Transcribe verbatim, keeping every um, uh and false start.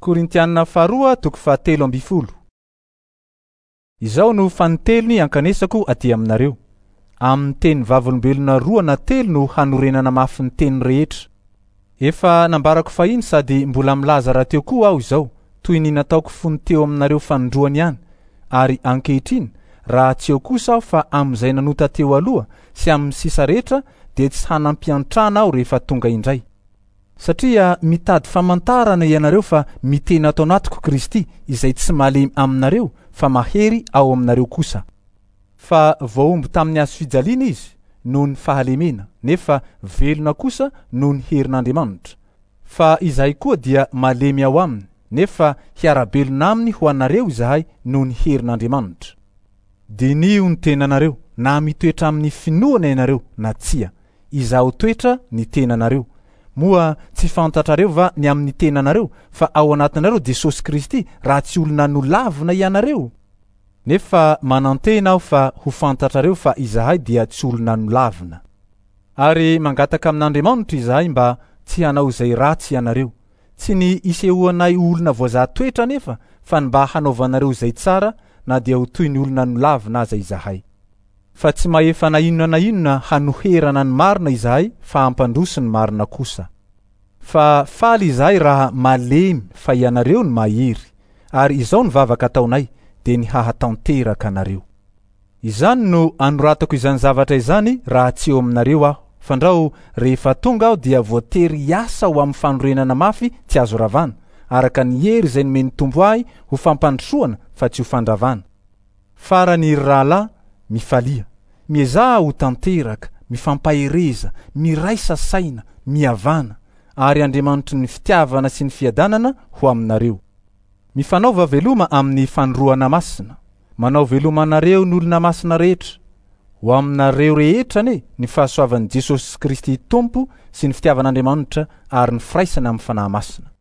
Korintianina faharoa toko fahatelo amby folo. Izao no fanitelony ankanesako aty aminareo. Amin'ny teny vavolombelona roa na telo no hanorenana mafy ny teny rehetra. Efa nambarako fahiny sady mbola milaza raha teo koa aho izao, toy ny nataoko fony teo aminareo fanondroany ihany, ary ankehitriny raha tsy eo kosa aho fa amin'izay nanota teo aloha sy amin'ny sisa rehetra dia tsy hanampiantrana aho rehefa tonga indray. Satria mitady famantarana ianareo fa mitena ato anatiko Kristy izay tsy malemy aminareo fa mahery ao aminareo kosa. Fa voaomby tamin'ny hazo fijaliana izy noho ny fahalemena, nefa velona kosa noho ny herin'Andriamanitra. Fa izahay koa dia malemy ao aminy, nefa hiarabelona aminy ho anareo izahay noho ny herin'Andriamanitra. Dinio ny tenanareo, na mitoetra amin'ny finoana ianareo na tsia, izaho toetra ny tenanareo. Moa tsy fantatrareo va ny amin'ny tenanareo fa ao anatinareo Jesosy Kristy raha tsy olona nolavina ianareo? Nefa manantena aho fa ho fantatrareo fa izahay dia tsy olona nolavina. Ary mangataka amin'Andriamanitra izahay mba tsy hanao izay ratsy ianareo, tsy ny isehoanay olona voazahatoetra nefa, fa ny mba hanaovanareo izay tsara na dia ho toy ny olona nolavina aza izahay. Fa tsy maefa na inona na inona hanoherana ny marina izahay fa hampandroso ny marina kosa. Fa faly izahay raha malemy fa ianareo ny mahery, ary izao ny vavaka ataonay dia ny hahatanteraka anareo. Izany no anoratako izany zavatra izany raha tsy eo aminareo aho, fandrao rehefa tonga aho dia voatery hiasa ho amin'ny fanorenana mafy tsy azo ravana, araka ny hery izay nomeny tombo ahy ho fampandrosoana fa tsy ho fandravana. Farany rahalahy mifalia, miezaha ho tanteraka, mifampahereza, miraisa saina, mihavana, ary Andriamanitra ny fitiavana sy ny fiadanana ho aminareo. Mifanaova veloma amin'ny fandroana masina, manao veloma anareo ny olona masina rehetra. Ho aminareo rehetra ne ny fahasoavan'i Jesosy Kristy Tompo sy ny fitiavan'Andriamanitra ary ny firaisana amin'ny fanahy masina.